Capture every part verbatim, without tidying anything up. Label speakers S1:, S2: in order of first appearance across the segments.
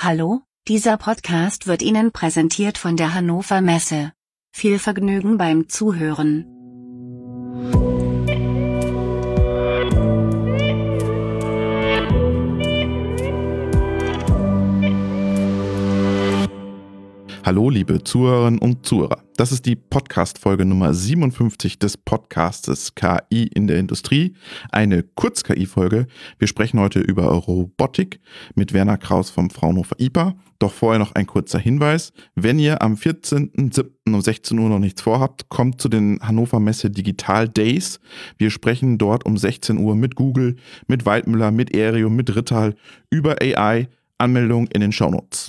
S1: Hallo, dieser Podcast wird Ihnen präsentiert von der Hannover Messe. Viel Vergnügen beim Zuhören.
S2: Hallo liebe Zuhörerinnen und Zuhörer, das ist die Podcast-Folge Nummer siebenundfünfzig des Podcastes K I in der Industrie, eine Kurz-K I-Folge. Wir sprechen heute über Robotik mit Werner Kraus vom Fraunhofer I P A. Doch vorher noch ein kurzer Hinweis: Wenn ihr am vierzehnten siebten um sechzehn Uhr noch nichts vorhabt, kommt zu den Hannover Messe Digital Days. Wir sprechen dort um sechzehn Uhr mit Google, mit Waldmüller, mit Aereo, mit Rittal über A I. Anmeldung in den Shownotes.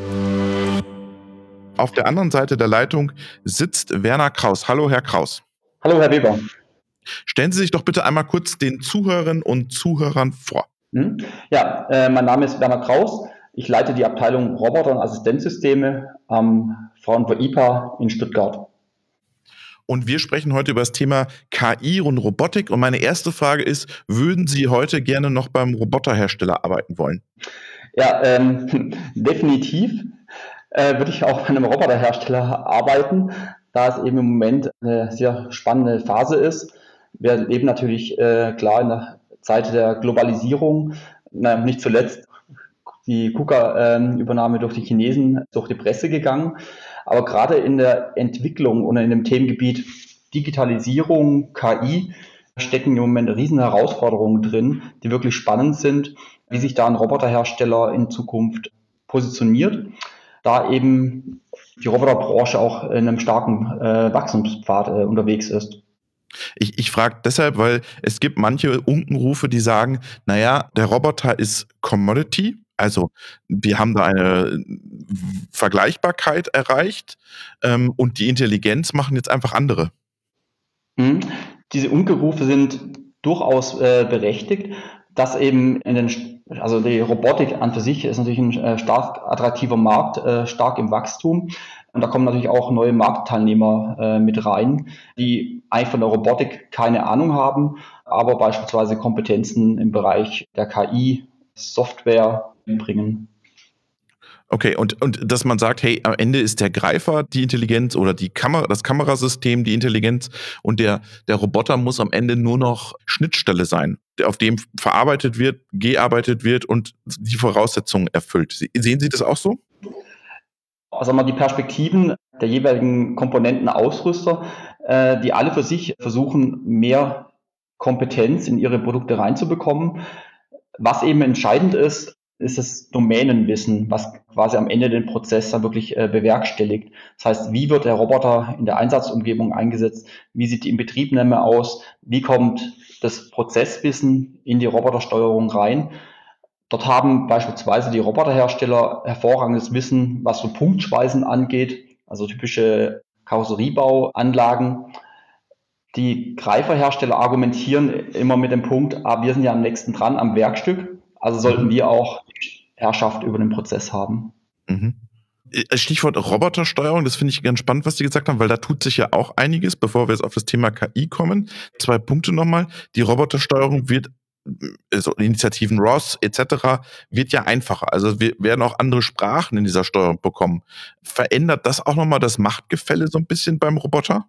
S2: Auf der anderen Seite der Leitung sitzt Werner Kraus. Hallo, Herr Kraus.
S3: Hallo, Herr Weber.
S2: Stellen Sie sich doch bitte einmal kurz den Zuhörerinnen und Zuhörern vor.
S3: Hm? Ja, äh, mein Name ist Werner Kraus. Ich leite die Abteilung Roboter- und Assistenzsysteme am Fraunhofer I P A in Stuttgart.
S2: Und wir sprechen heute über das Thema K I und Robotik. Und meine erste Frage ist, würden Sie heute gerne noch beim Roboterhersteller arbeiten wollen?
S3: Ja, ähm, definitiv äh, würde ich auch bei einem Roboterhersteller arbeiten, da es eben im Moment eine sehr spannende Phase ist. Wir leben natürlich äh, klar in der Zeit der Globalisierung, na, nicht zuletzt die KUKA-Übernahme durch die Chinesen durch die Presse gegangen. Aber gerade in der Entwicklung und in dem Themengebiet Digitalisierung, K I stecken im Moment riesen Herausforderungen drin, die wirklich spannend sind, wie sich da ein Roboterhersteller in Zukunft positioniert, da eben die Roboterbranche auch in einem starken äh, Wachstumspfad äh, unterwegs ist.
S2: Ich, ich frage deshalb, weil es gibt manche Unkenrufe, die sagen, naja, der Roboter ist Commodity, also wir haben da eine Vergleichbarkeit erreicht ähm, und die Intelligenz machen jetzt einfach andere.
S3: Mhm. Diese Unkenrufe sind durchaus äh, berechtigt, dass eben in den, also die Robotik an für sich ist natürlich ein äh, stark attraktiver Markt, äh, stark im Wachstum. Und da kommen natürlich auch neue Marktteilnehmer äh, mit rein, die eigentlich von der Robotik keine Ahnung haben, aber beispielsweise Kompetenzen im Bereich der K I, Software bringen.
S2: Okay, und, und dass man sagt, hey, am Ende ist der Greifer die Intelligenz oder die Kamera, das Kamerasystem die Intelligenz und der, der Roboter muss am Ende nur noch Schnittstelle sein, auf dem verarbeitet wird, gearbeitet wird und die Voraussetzungen erfüllt. Sehen Sie das auch so?
S3: Also mal die Perspektiven der jeweiligen Komponentenausrüster, äh, die alle für sich versuchen, mehr Kompetenz in ihre Produkte reinzubekommen. Was eben entscheidend ist, ist das Domänenwissen, was quasi am Ende den Prozess dann wirklich äh, bewerkstelligt. Das heißt, wie wird der Roboter in der Einsatzumgebung eingesetzt? Wie sieht die Inbetriebnahme aus? Wie kommt das Prozesswissen in die Robotersteuerung rein? Dort haben beispielsweise die Roboterhersteller hervorragendes Wissen, was so Punktschweißen angeht, also typische Karosseriebauanlagen. Die Greiferhersteller argumentieren immer mit dem Punkt, ah, wir sind ja am nächsten dran am Werkstück, also sollten wir auch Herrschaft über den Prozess haben.
S2: Mhm. Stichwort Robotersteuerung, das finde ich ganz spannend, was Sie gesagt haben, weil da tut sich ja auch einiges, bevor wir jetzt auf das Thema K I kommen. Zwei Punkte nochmal. Die Robotersteuerung wird, also Initiativen R O S et cetera, wird ja einfacher. Also wir werden auch andere Sprachen in dieser Steuerung bekommen. Verändert das auch nochmal das Machtgefälle so ein bisschen beim Roboter?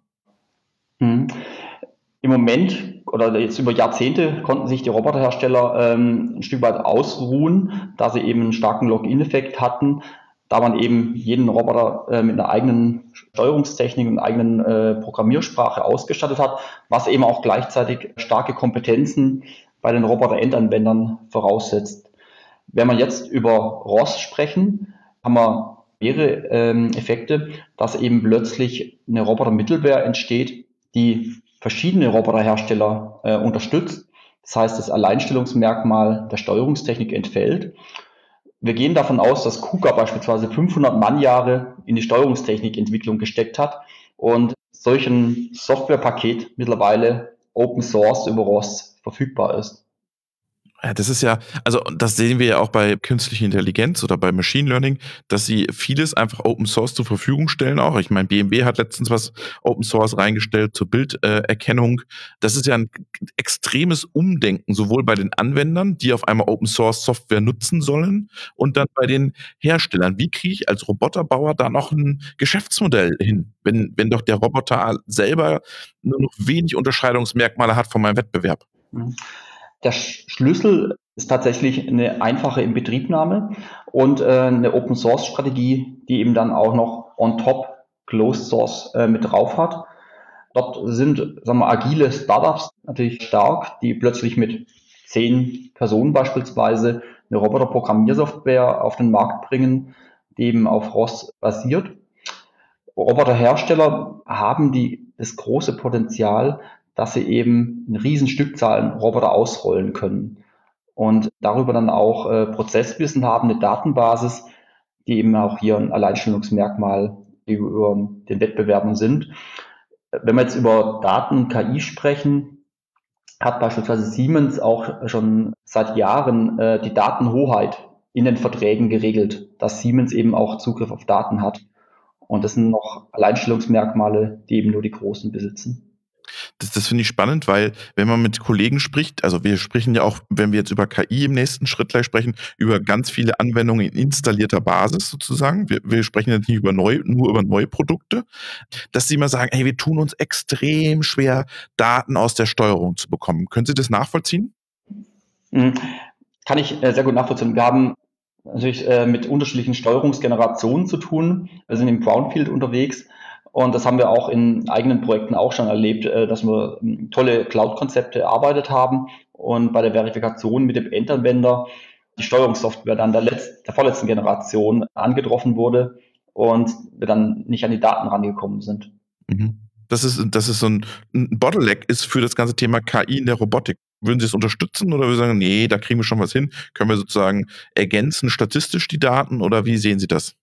S3: Hm. Im Moment oder jetzt über Jahrzehnte konnten sich die Roboterhersteller ähm, ein Stück weit ausruhen, da sie eben einen starken Login-Effekt hatten, da man eben jeden Roboter äh, mit einer eigenen Steuerungstechnik und eigenen äh, Programmiersprache ausgestattet hat, was eben auch gleichzeitig starke Kompetenzen bei den Roboter-Endanwendern voraussetzt. Wenn wir jetzt über R O S sprechen, haben wir mehrere ähm, Effekte, dass eben plötzlich eine Roboter-Mittelware entsteht, die verschiedene Roboterhersteller äh, unterstützt. Das heißt, das Alleinstellungsmerkmal der Steuerungstechnik entfällt. Wir gehen davon aus, dass KUKA beispielsweise fünfhundert Mannjahre in die Steuerungstechnikentwicklung gesteckt hat und solch ein Softwarepaket mittlerweile Open Source über R O S verfügbar ist.
S2: Ja, das ist ja, also das sehen wir ja auch bei künstlicher Intelligenz oder bei Machine Learning, dass sie vieles einfach Open Source zur Verfügung stellen auch. Ich meine, B M W hat letztens was Open Source reingestellt zur Bilderkennung. Das ist ja ein extremes Umdenken, sowohl bei den Anwendern, die auf einmal Open Source Software nutzen sollen, und dann bei den Herstellern. Wie kriege ich als Roboterbauer da noch ein Geschäftsmodell hin, wenn, wenn doch der Roboter selber nur noch wenig Unterscheidungsmerkmale hat von meinem Wettbewerb?
S3: Mhm. Der Schlüssel ist tatsächlich eine einfache Inbetriebnahme und äh, eine Open-Source-Strategie, die eben dann auch noch on top Closed Source äh, mit drauf hat. Dort sind, sagen wir, agile Startups natürlich stark, die plötzlich mit zehn Personen beispielsweise eine Roboter-Programmiersoftware auf den Markt bringen, die eben auf R O S basiert. Roboterhersteller haben die, das große Potenzial, dass sie eben in riesen Stückzahlen Roboter ausrollen können und darüber dann auch äh, Prozesswissen haben, eine Datenbasis, die eben auch hier ein Alleinstellungsmerkmal gegenüber den Wettbewerbern sind. Wenn wir jetzt über Daten und K I sprechen, hat beispielsweise Siemens auch schon seit Jahren äh, die Datenhoheit in den Verträgen geregelt, dass Siemens eben auch Zugriff auf Daten hat. Und das sind noch Alleinstellungsmerkmale, die eben nur die Großen besitzen.
S2: Das, das finde ich spannend, weil wenn man mit Kollegen spricht, also wir sprechen ja auch, wenn wir jetzt über K I im nächsten Schritt gleich sprechen, über ganz viele Anwendungen in installierter Basis sozusagen. Wir, wir sprechen jetzt nicht über neu, nur über neue Produkte, dass sie mal sagen, hey, wir tun uns extrem schwer, Daten aus der Steuerung zu bekommen. Können Sie das nachvollziehen?
S3: Mhm. Kann ich äh, sehr gut nachvollziehen. Wir haben natürlich äh, mit unterschiedlichen Steuerungsgenerationen zu tun. Wir sind im Brownfield unterwegs und das haben wir auch in eigenen Projekten auch schon erlebt, äh, dass wir ähm, tolle Cloud-Konzepte erarbeitet haben und bei der Verifikation mit dem Endanwender die Steuerungssoftware dann der, letzten, der vorletzten Generation angetroffen wurde und wir dann nicht an die Daten rangekommen sind.
S2: Mhm. Das ist, das ist so ein, ein Bottleneck ist für das ganze Thema K I in der Robotik. Würden Sie es unterstützen oder würden Sie sagen, nee, da kriegen wir schon was hin? Können wir sozusagen ergänzen statistisch die Daten oder wie sehen Sie das?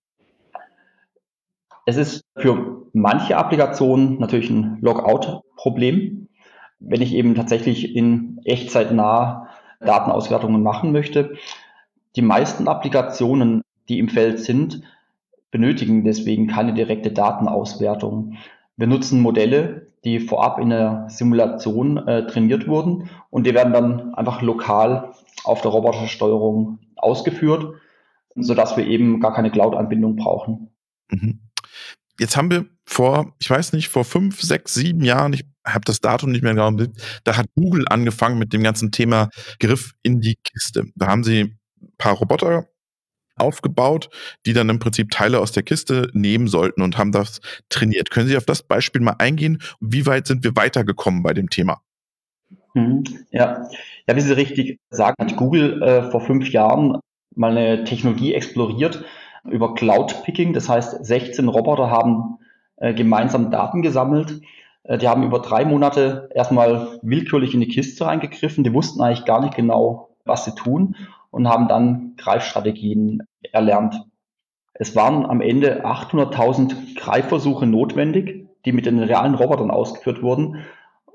S3: Es ist für manche Applikationen natürlich ein Logout-Problem. Wenn ich eben tatsächlich in Echtzeit nah Datenauswertungen machen möchte. Die meisten Applikationen, die im Feld sind, benötigen deswegen keine direkte Datenauswertung. Wir nutzen Modelle, die vorab in der Simulation äh, trainiert wurden und die werden dann einfach lokal auf der Robotersteuerung ausgeführt, sodass wir eben gar keine Cloud-Anbindung brauchen.
S2: Mhm. Jetzt haben wir vor, ich weiß nicht, vor fünf, sechs, sieben Jahren, ich habe das Datum nicht mehr genau im Blick, da hat Google angefangen mit dem ganzen Thema Griff in die Kiste. Da haben sie ein paar Roboter aufgebaut, die dann im Prinzip Teile aus der Kiste nehmen sollten und haben das trainiert. Können Sie auf das Beispiel mal eingehen? Wie weit sind wir weitergekommen bei dem Thema?
S3: Mhm. Ja. Ja, wie Sie richtig sagen, hat Google äh, vor fünf Jahren mal eine Technologie exploriert über Cloud Picking. Das heißt, sechzehn Roboter haben äh, gemeinsam Daten gesammelt. Äh, die haben über drei Monate erstmal willkürlich in die Kiste reingegriffen. Die wussten eigentlich gar nicht genau, was sie tun und haben dann Greifstrategien erlernt. Es waren am Ende achthunderttausend Greifversuche notwendig, die mit den realen Robotern ausgeführt wurden,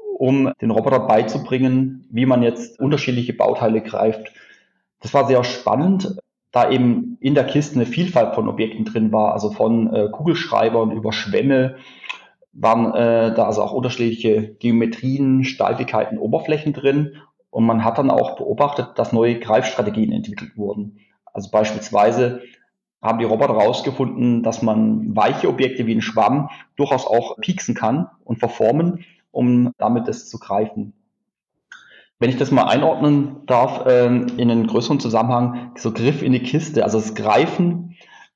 S3: um den Roboter beizubringen, wie man jetzt unterschiedliche Bauteile greift. Das war sehr spannend, da eben in der Kiste eine Vielfalt von Objekten drin war, also von äh, Kugelschreibern über Schwämme, waren äh, da also auch unterschiedliche Geometrien, Steifigkeiten, Oberflächen drin. Und man hat dann auch beobachtet, dass neue Greifstrategien entwickelt wurden. Also beispielsweise haben die Roboter herausgefunden, dass man weiche Objekte wie ein Schwamm durchaus auch pieksen kann und verformen, um damit das zu greifen. Wenn ich das mal einordnen darf, ähm, in einen größeren Zusammenhang, so Griff in die Kiste, also das Greifen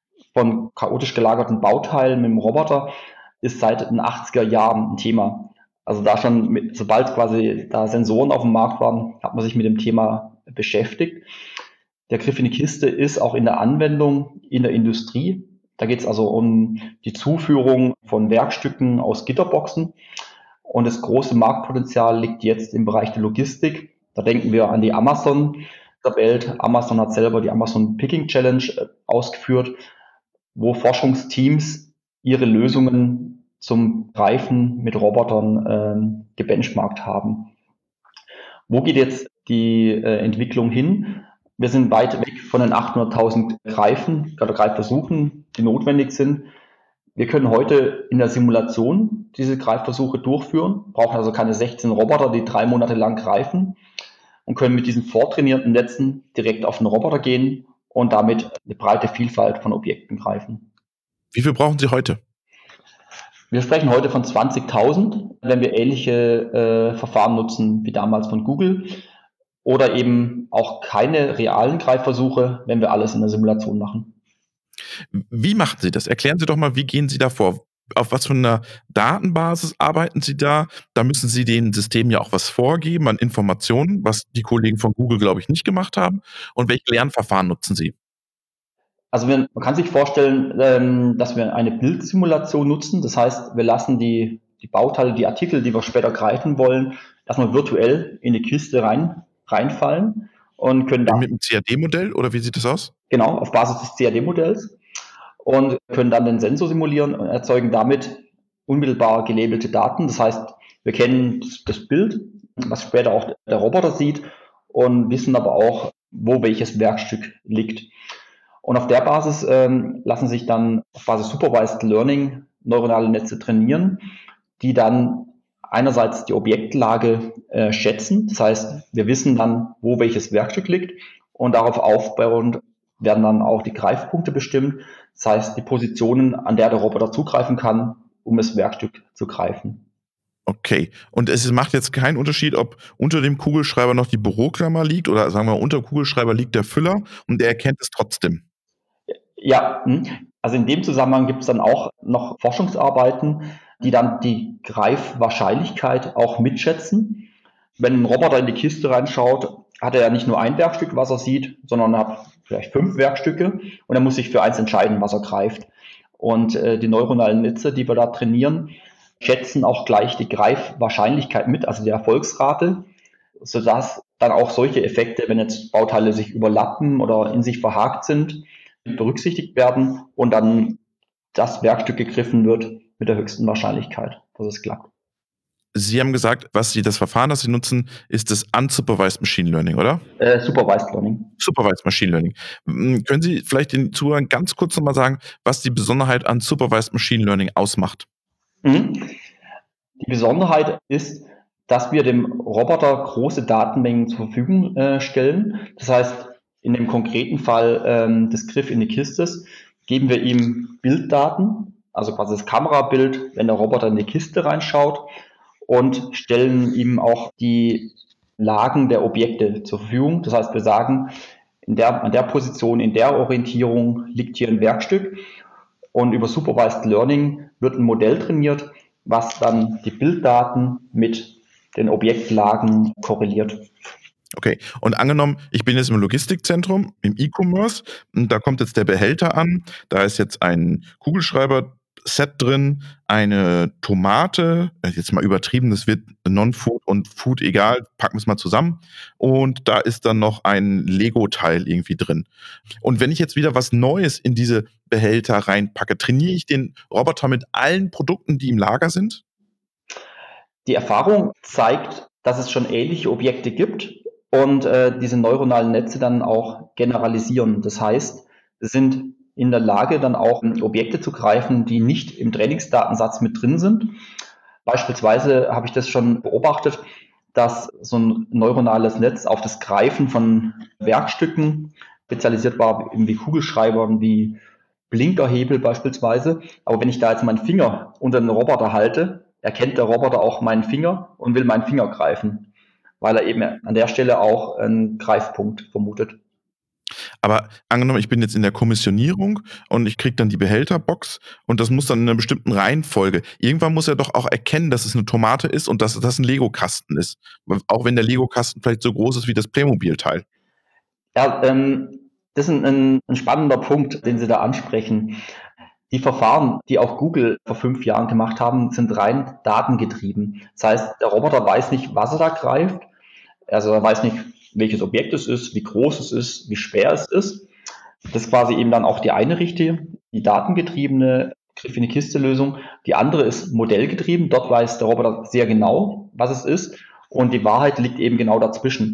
S3: von chaotisch gelagerten Bauteilen mit dem Roboter ist seit den achtziger Jahren ein Thema. Also da schon, mit, sobald quasi da Sensoren auf dem Markt waren, hat man sich mit dem Thema beschäftigt. Der Griff in die Kiste ist auch in der Anwendung in der Industrie. Da geht es also um die Zuführung von Werkstücken aus Gitterboxen. Und das große Marktpotenzial liegt jetzt im Bereich der Logistik. Da denken wir an die Amazon der Welt. Amazon hat selber die Amazon Picking Challenge äh, ausgeführt, wo Forschungsteams ihre Lösungen zum Greifen mit Robotern ähm, gebenchmarkt haben. Wo geht jetzt die äh, Entwicklung hin. Wir sind weit weg von den achthunderttausend Greifen oder Greifversuchen, die notwendig sind. Wir können heute in der Simulation diese Greifversuche durchführen, brauchen also keine sechzehn Roboter, die drei Monate lang greifen und können mit diesen vortrainierten Netzen direkt auf den Roboter gehen und damit eine breite Vielfalt von Objekten greifen.
S2: Wie viel brauchen Sie heute?
S3: Wir sprechen heute von zwanzigtausend, wenn wir ähnliche äh, Verfahren nutzen wie damals von Google oder eben auch keine realen Greifversuche, wenn wir alles in der Simulation machen.
S2: Wie machen Sie das? Erklären Sie doch mal, wie gehen Sie da vor? Auf was für einer Datenbasis arbeiten Sie da? Da müssen Sie den Systemen ja auch was vorgeben an Informationen, was die Kollegen von Google, glaube ich, nicht gemacht haben. Und welche Lernverfahren nutzen Sie?
S3: Also wir, man kann sich vorstellen, ähm, dass wir eine Bildsimulation nutzen. Das heißt, wir lassen die, die Bauteile, die Artikel, die wir später greifen wollen, erstmal virtuell in die Kiste rein, reinfallen und können da
S2: Mit einem C A D-Modell oder wie sieht das aus?
S3: genau auf Basis des C A D-Modells und können dann den Sensor simulieren und erzeugen damit unmittelbar gelabelte Daten. Das heißt, wir kennen das, das Bild, was später auch der Roboter sieht und wissen aber auch, wo welches Werkstück liegt. Und auf der Basis ähm, lassen sich dann auf Basis Supervised Learning neuronale Netze trainieren, die dann einerseits die Objektlage äh, schätzen. Das heißt, wir wissen dann, wo welches Werkstück liegt und darauf aufbauend werden dann auch die Greifpunkte bestimmt. Das heißt, die Positionen, an der der Roboter zugreifen kann, um das Werkstück zu greifen.
S2: Okay. Und es macht jetzt keinen Unterschied, ob unter dem Kugelschreiber noch die Büroklammer liegt oder sagen wir, unter dem Kugelschreiber liegt der Füller und er erkennt es trotzdem.
S3: Ja, also in dem Zusammenhang gibt es dann auch noch Forschungsarbeiten, die dann die Greifwahrscheinlichkeit auch mitschätzen. Wenn ein Roboter in die Kiste reinschaut, hat er ja nicht nur ein Werkstück, was er sieht, sondern hat vielleicht fünf Werkstücke und er muss sich für eins entscheiden, was er greift. Und äh, die neuronalen Netze, die wir da trainieren, schätzen auch gleich die Greifwahrscheinlichkeit mit, also die Erfolgsrate, sodass dann auch solche Effekte, wenn jetzt Bauteile sich überlappen oder in sich verhakt sind, berücksichtigt werden und dann das Werkstück gegriffen wird mit der höchsten Wahrscheinlichkeit, dass es klappt.
S2: Sie haben gesagt, was Sie das Verfahren, das Sie nutzen, ist das Unsupervised Machine Learning, oder?
S3: Äh, Supervised Learning.
S2: Supervised Machine Learning. M, Können Sie vielleicht den Zuhörern ganz kurz nochmal sagen, was die Besonderheit an Supervised Machine Learning ausmacht?
S3: Mhm. Die Besonderheit ist, dass wir dem Roboter große Datenmengen zur Verfügung äh, stellen. Das heißt, in dem konkreten Fall ähm, des Griff in die Kiste geben wir ihm Bilddaten, also quasi das Kamerabild, wenn der Roboter in die Kiste reinschaut, und stellen ihm auch die Lagen der Objekte zur Verfügung. Das heißt, wir sagen, in der, an der Position, in der Orientierung liegt hier ein Werkstück und über Supervised Learning wird ein Modell trainiert, was dann die Bilddaten mit den Objektlagen korreliert.
S2: Okay, und angenommen, ich bin jetzt im Logistikzentrum, im E-Commerce, und da kommt jetzt der Behälter an, da ist jetzt ein Kugelschreiber-Set drin, eine Tomate, jetzt mal übertrieben, das wird Non-Food und Food egal, packen wir es mal zusammen, und da ist dann noch ein Lego-Teil irgendwie drin. Und wenn ich jetzt wieder was Neues in diese Behälter reinpacke, trainiere ich den Roboter mit allen Produkten, die im Lager sind?
S3: Die Erfahrung zeigt, dass es schon ähnliche Objekte gibt und äh, diese neuronalen Netze dann auch generalisieren. Das heißt, sie sind in der Lage, dann auch Objekte zu greifen, die nicht im Trainingsdatensatz mit drin sind. Beispielsweise habe ich das schon beobachtet, dass so ein neuronales Netz auf das Greifen von Werkstücken spezialisiert war, wie Kugelschreibern, wie Blinkerhebel beispielsweise. Aber wenn ich da jetzt meinen Finger unter den Roboter halte, erkennt der Roboter auch meinen Finger und will meinen Finger greifen, weil er eben an der Stelle auch einen Greifpunkt vermutet.
S2: Aber angenommen, ich bin jetzt in der Kommissionierung und ich kriege dann die Behälterbox und das muss dann in einer bestimmten Reihenfolge. Irgendwann muss er doch auch erkennen, dass es eine Tomate ist und dass das ein Lego-Kasten ist. Auch wenn der Lego-Kasten vielleicht so groß ist wie das Playmobil-Teil.
S3: Ja, ähm, das ist ein, ein spannender Punkt, den Sie da ansprechen. Die Verfahren, die auch Google vor fünf Jahren gemacht haben, sind rein datengetrieben. Das heißt, der Roboter weiß nicht, was er da greift. Also er weiß nicht, welches Objekt es ist, wie groß es ist, wie schwer es ist. Das ist quasi eben dann auch die eine Richtung, die datengetriebene Griff in die Kiste Lösung. Die andere ist modellgetrieben. Dort weiß der Roboter sehr genau, was es ist. Und die Wahrheit liegt eben genau dazwischen.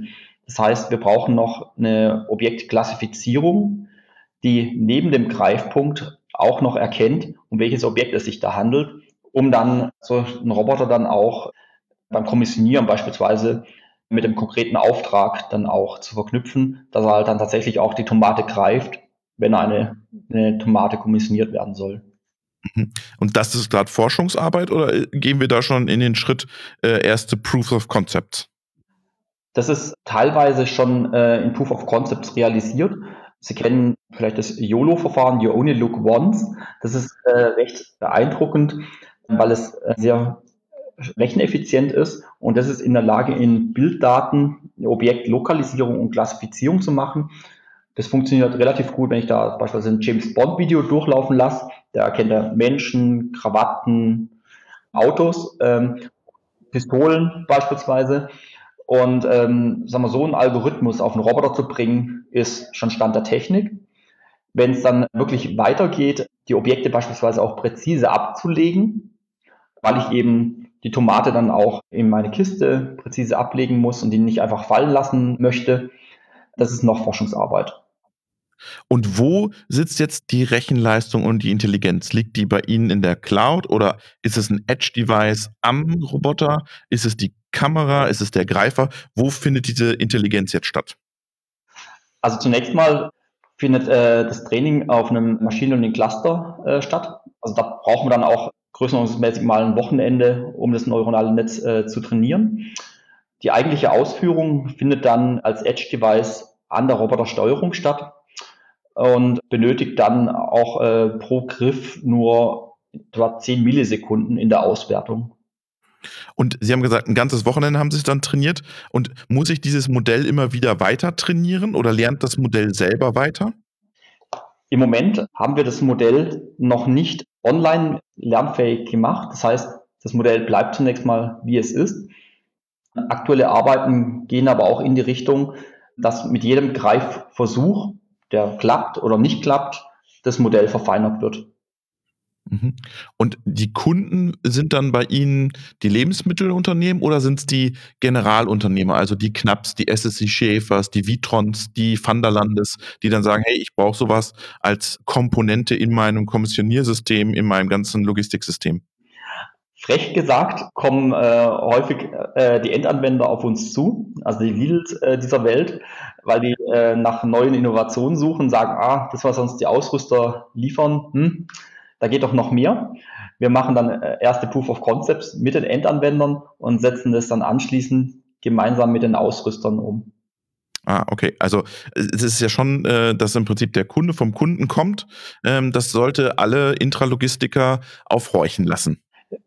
S3: Das heißt, wir brauchen noch eine Objektklassifizierung, die neben dem Greifpunkt auch noch erkennt, um welches Objekt es sich da handelt, um dann so einen Roboter dann auch beim Kommissionieren beispielsweise mit dem konkreten Auftrag dann auch zu verknüpfen, dass er halt dann tatsächlich auch die Tomate greift, wenn eine, eine Tomate kommissioniert werden soll.
S2: Mhm. Und das ist gerade Forschungsarbeit oder äh, gehen wir da schon in den Schritt äh, erste Proof of Concepts?
S3: Das ist teilweise schon äh, in Proof of Concepts realisiert. Sie kennen vielleicht das YOLO-Verfahren, You Only Look Once. Das ist äh, recht beeindruckend, weil es äh, sehr recheneffizient ist und das ist in der Lage, in Bilddaten eine Objektlokalisierung und Klassifizierung zu machen. Das funktioniert relativ gut, wenn ich da beispielsweise ein James Bond Video durchlaufen lasse. Da erkennt er Menschen, Krawatten, Autos, ähm, Pistolen beispielsweise. Und ähm, sagen wir, so einen Algorithmus auf einen Roboter zu bringen, ist schon Stand der Technik. Wenn es dann wirklich weitergeht, die Objekte beispielsweise auch präzise abzulegen, weil ich eben die Tomate dann auch in meine Kiste präzise ablegen muss und die nicht einfach fallen lassen möchte, das ist noch Forschungsarbeit.
S2: Und wo sitzt jetzt die Rechenleistung und die Intelligenz? Liegt die bei Ihnen in der Cloud oder ist es ein Edge-Device am Roboter? Ist es die Kamera? Ist es der Greifer? Wo findet diese Intelligenz jetzt statt?
S3: Also zunächst mal findet äh, das Training auf einem Machine Learning Cluster äh, statt. Also da brauchen wir dann auch größenordnungsmäßig mal ein Wochenende, um das neuronale Netz äh, zu trainieren. Die eigentliche Ausführung findet dann als Edge-Device an der Robotersteuerung statt und benötigt dann auch äh, pro Griff nur etwa zehn Millisekunden in der Auswertung.
S2: Und Sie haben gesagt, ein ganzes Wochenende haben Sie es dann trainiert. Und muss ich dieses Modell immer wieder weiter trainieren oder lernt das Modell selber weiter?
S3: Im Moment haben wir das Modell noch nicht online lernfähig gemacht. Das heißt, das Modell bleibt zunächst mal, wie es ist. Aktuelle Arbeiten gehen aber auch in die Richtung, dass mit jedem Greifversuch, der klappt oder nicht klappt, das Modell verfeinert wird.
S2: Mhm. Und die Kunden sind dann bei Ihnen die Lebensmittelunternehmen oder sind's die Generalunternehmer, also die Knapps, die S S C Schäfers, die Vitrons, die Vanderlandes, die dann sagen: „Hey, ich brauche so was als Komponente in meinem Kommissioniersystem, in meinem ganzen Logistiksystem?“
S3: Frech gesagt kommen äh, häufig äh, die Endanwender auf uns zu, also die Lidls äh, dieser Welt, weil die äh, nach neuen Innovationen suchen, sagen, ah, das, was uns die Ausrüster liefern, hm, da geht doch noch mehr. Wir machen dann äh, erste Proof of Concepts mit den Endanwendern und setzen das dann anschließend gemeinsam mit den Ausrüstern um.
S2: Ah, okay. Also, äh, es ist ja schon, äh, dass im Prinzip der Kunde vom Kunden kommt. Ähm, das sollte alle Intralogistiker aufhorchen lassen.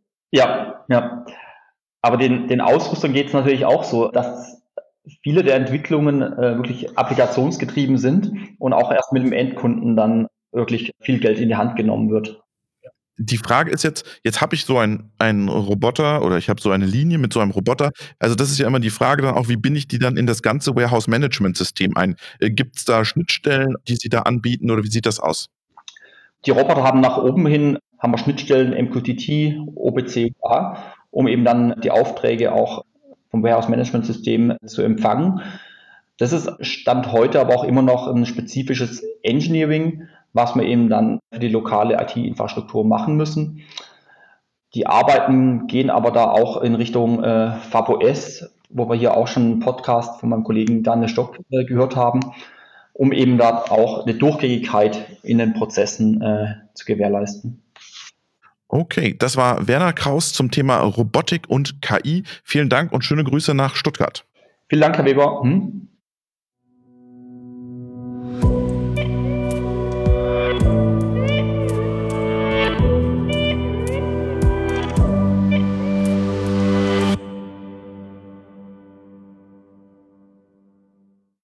S3: Ja, ja. Aber den, den Ausrüstern geht es natürlich auch so, dass viele der Entwicklungen äh, wirklich applikationsgetrieben sind und auch erst mit dem Endkunden dann wirklich viel Geld in die Hand genommen wird.
S2: Die Frage ist jetzt, jetzt habe ich so einen einen Roboter oder ich habe so eine Linie mit so einem Roboter. Also, das ist ja immer die Frage dann auch, wie binde ich die dann in das ganze Warehouse-Management-System ein? Äh, gibt's da Schnittstellen, die Sie da anbieten oder wie sieht das aus?
S3: Die Roboter haben nach oben hin, haben wir Schnittstellen M Q T T, O B C A, um eben dann die Aufträge auch vom Warehouse Management System zu empfangen. Das ist Stand heute aber auch immer noch ein spezifisches Engineering, was wir eben dann für die lokale I T-Infrastruktur machen müssen. Die Arbeiten gehen aber da auch in Richtung äh, VAB-O-S, wo wir hier auch schon einen Podcast von meinem Kollegen Daniel Stock äh, gehört haben, um eben dort auch eine Durchgängigkeit in den Prozessen äh, zu gewährleisten.
S2: Okay, das war Werner Kraus zum Thema Robotik und K I. Vielen Dank und schöne Grüße nach Stuttgart.
S3: Vielen Dank, Herr Weber. Hm?